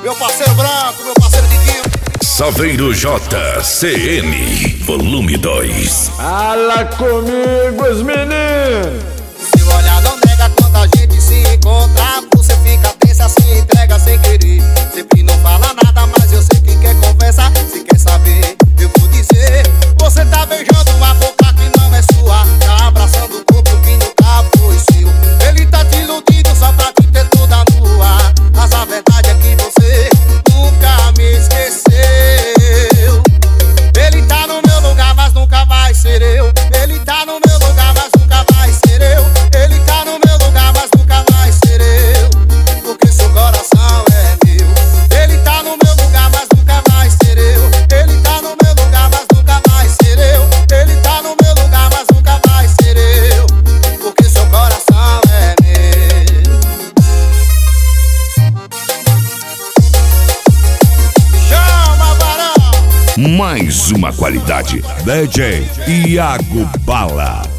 Meu parceiro Branco, meu parceiro Diguinho. Saveiro JCN, volume 2. Fala comigo, os meninos. Seu olhar não nega quando a gente se encontra. Você fica tensa, se entrega sem querer. Sempre não fala nada, mas eu sei que quer conversa. Se quer saber, eu vou dizer. Você tá beijando uma boca que não é sua. Tá abraçando o corpo que nunca foi seu. Ele tá te iludindo só pra te ter toda nua. Mas a verdade é que você nunca me esqueceu. Ele tá no meu lugar, mas nunca vai ser eu. Ele tá no meu lugar, mas nunca vai ser eu. Ele tá no meu lugar, mas nunca vai ser eu. Porque seu coração é meu. Ele tá no meu lugar, mas nunca vai ser eu. Ele tá no meu lugar, mas nunca vai ser eu. Ele tá no meu lugar, mas nunca vai ser eu. Porque seu coração é meu. Chama, varão! Mais uma qualidade. DJ Iago Bala.